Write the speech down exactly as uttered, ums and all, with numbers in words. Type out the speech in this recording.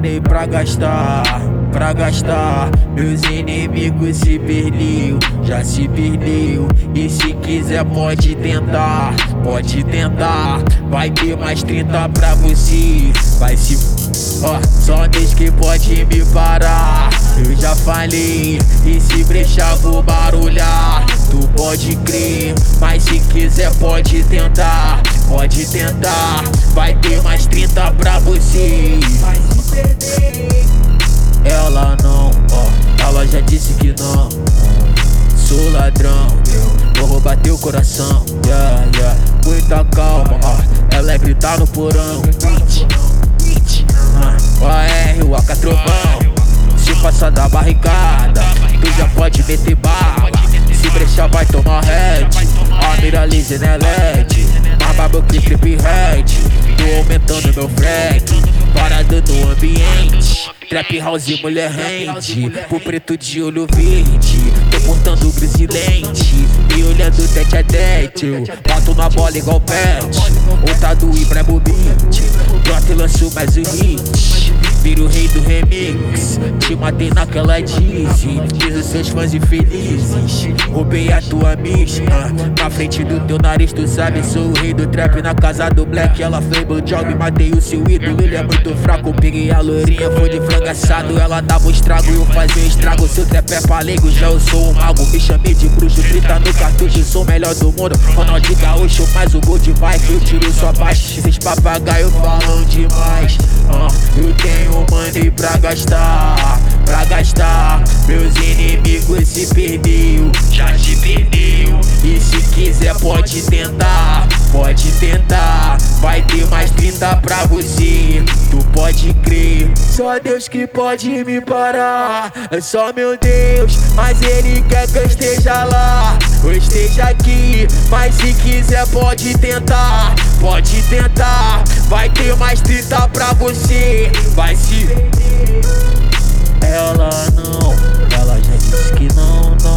mandei pra gastar, pra gastar. Meus inimigos se perdeu, já se perdeu. E se quiser pode tentar, pode tentar. Vai ter mais trinta pra você, vai se... Ó, só Deus que pode me parar. Eu já falei, e se brechar vou barulhar. Tu pode crer, mas se quiser pode tentar, pode tentar. Vai ter mais trinta pra você. Vai se perder. Ela não, ó, ela já disse que não. Sou ladrão, vou roubar teu coração, yeah, yeah. Muita calma, ó, ela é gritar no porão. O A R, o A K trovão. Se passar da barricada, tu já pode meter bala. Se brechar vai tomar head. A mira laser não é L E D, mas babo que trip head. Tô aumentando meu frete, parado no ambiente. Trap house e mulher rende, pro preto de olho verde. Tô portando grisilente e olhando tete a tete. Eu bato na bola igual pet, outra do Ibrahimovic. Pronto e lanço mais um hit, viro o rei do remix. Te matei naquela Dizzy, diz os seus fãs infelizes. Roubei a tua mística, na frente do teu nariz tu sabe. Sou o rei do trap na casa do Black. Ela foi meu job, matei o seu ídolo. Ele é muito fraco, peguei a lourinha, foi de frango assado. Ela dava um estrago e eu fazia estrago. Seu trap é palego, já eu sou um mago. Me chamei de bruxo, trinta no cartucho. Sou o melhor do mundo, Ronaldinho Gaúcho. Mas o gol de Mike, eu tiro sua paz. Esses papagaios falam demais. uh, Eu tenho money pra gastar, pra gastar. Meus inimigos se perdeu, já se perdeu. E se quiser pode tentar, pode tentar. Vai ter mais trinta pra você, tu pode crer. Só Deus que pode me parar, é só meu Deus. Mas Ele quer que eu esteja lá, eu esteja aqui. Mas se quiser pode tentar, pode tentar. Vai ter mais trinta pra você, vai se... Ela não, ela já disse que não, não.